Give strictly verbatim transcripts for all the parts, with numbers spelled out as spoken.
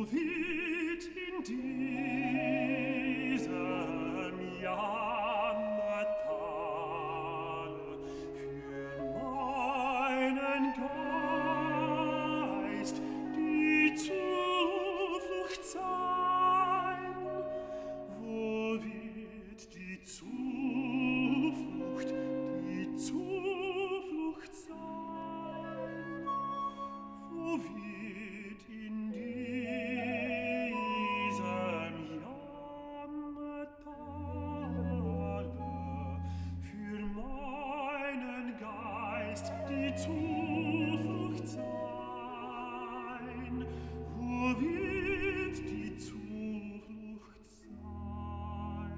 wird in diesem Jammertale für meinen Geist die Zuflucht sein? Wo wird die Zuflucht, die Zuflucht sein? Wo wird in diesem Jammertale für meinen Geist die Zuflucht sein? Wo wird die Zuflucht sein?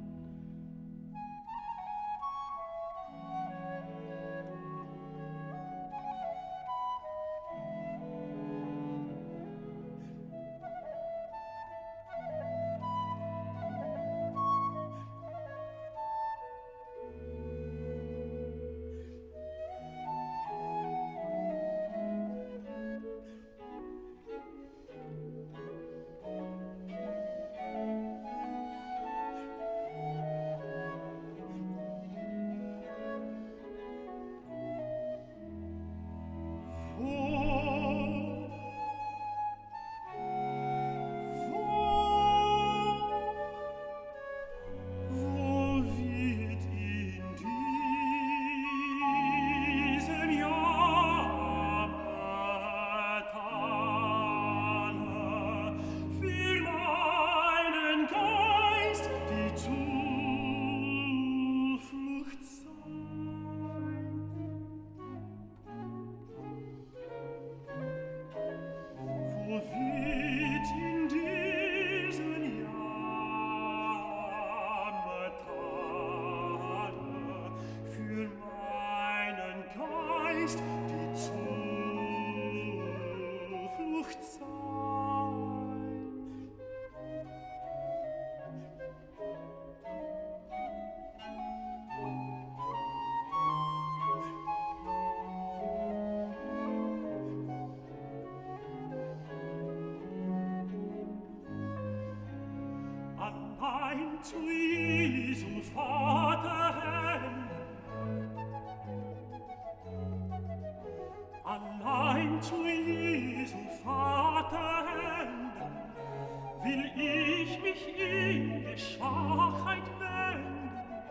Wo wird in diesen Jammertale für meinen Geist die Zuflucht sein? Allein zu Jesu Vaterhänden, allein zu Jesu Vaterhänden will ich mich in der Schwachheit wenden.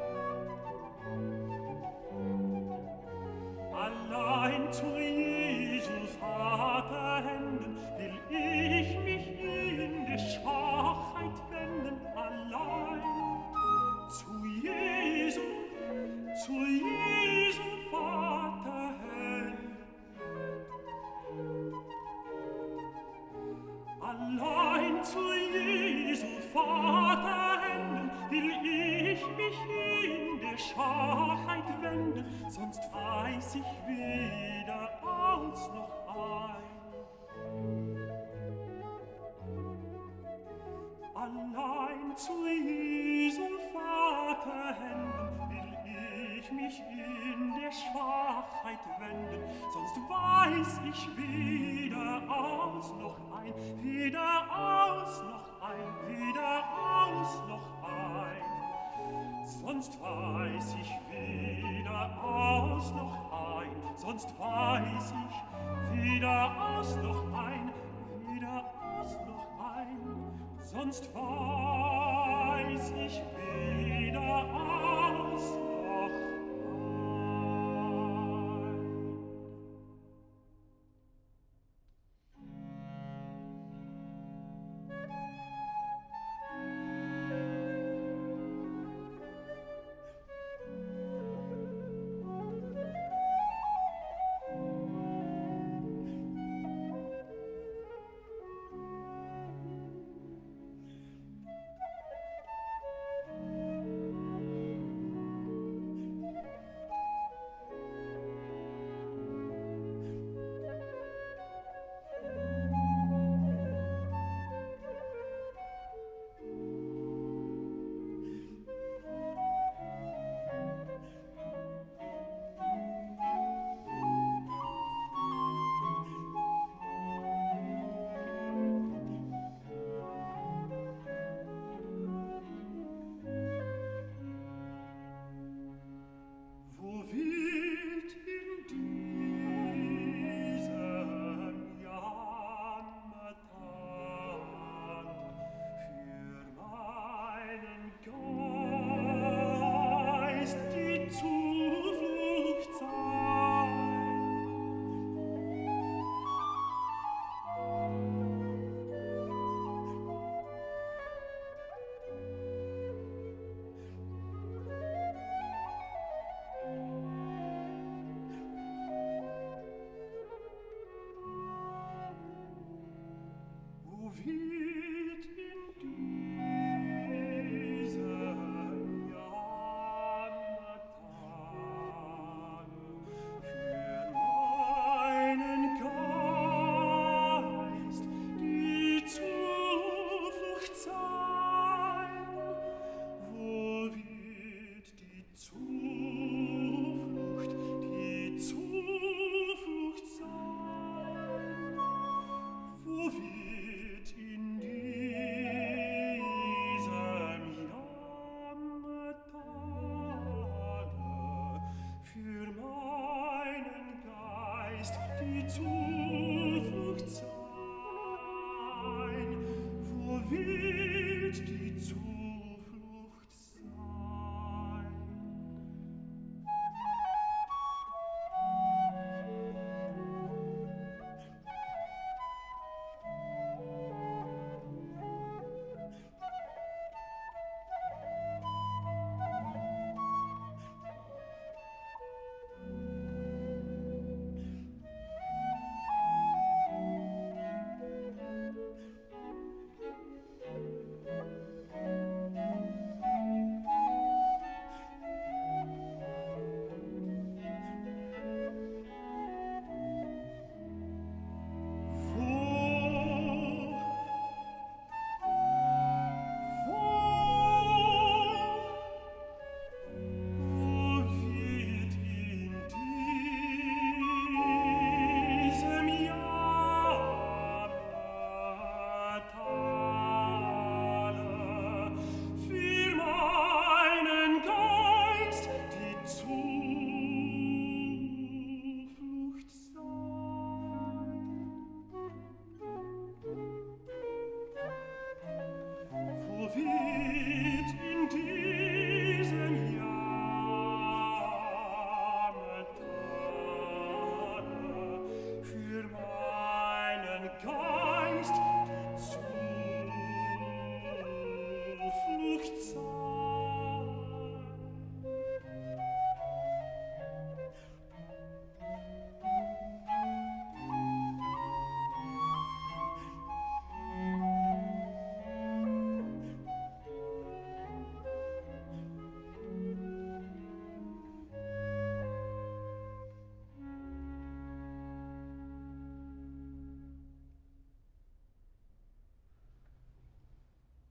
Allein zu Jesu Vaterhänden will ich mich in der Schwachheit wenden. Allein zu Jesu, zu Jesu Vaterhänden. Allein zu Jesu Vaterhänden will ich mich in der Schwachheit wenden, sonst weiß ich weder aus noch ein. Allein zu Jesu Vaterhänden will ich mich in der Schwachheit wenden, sonst weiß ich weder aus noch ein, weder aus noch ein, weder aus noch ein. Sonst weiß ich weder aus noch ein, sonst weiß ich weder aus noch ein, weder aus noch ein. Sonst weiß ich weder aus